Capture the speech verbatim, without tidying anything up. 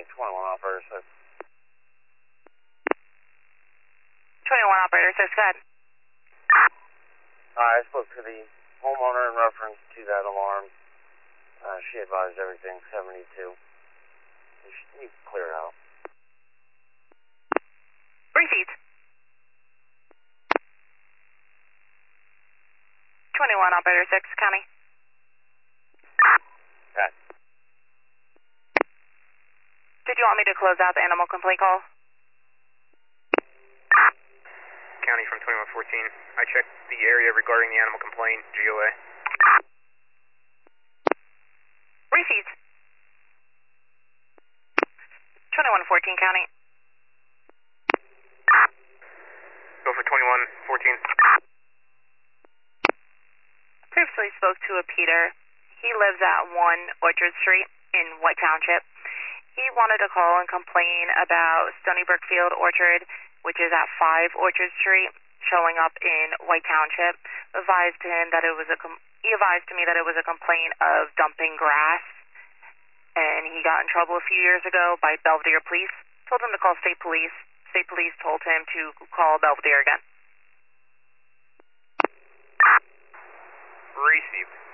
twenty-one operator six. twenty-one operator six, go ahead. I spoke to the homeowner in reference to that alarm. Uh, she advised everything seventy-two. You should you can clear it out. Repeat. twenty-one operator six, County. Okay. Did you want me to close out the animal complaint call? County from twenty-one fourteen. I checked the area regarding the animal complaint, G O A. Repeat. twenty-one fourteen, County. Go for twenty-one fourteen. Previously spoke to a Peter. He lives at one Orchard Street in White Township. He wanted to call and complain about Stony Brookfield Orchard, which is at five Orchard Street, showing up in White Township. Advised to him that it was a com- he advised to me that it was a complaint of dumping grass, and he got in trouble a few years ago by Belvedere Police. Told him to call State Police. State Police told him to call Belvedere again. Received.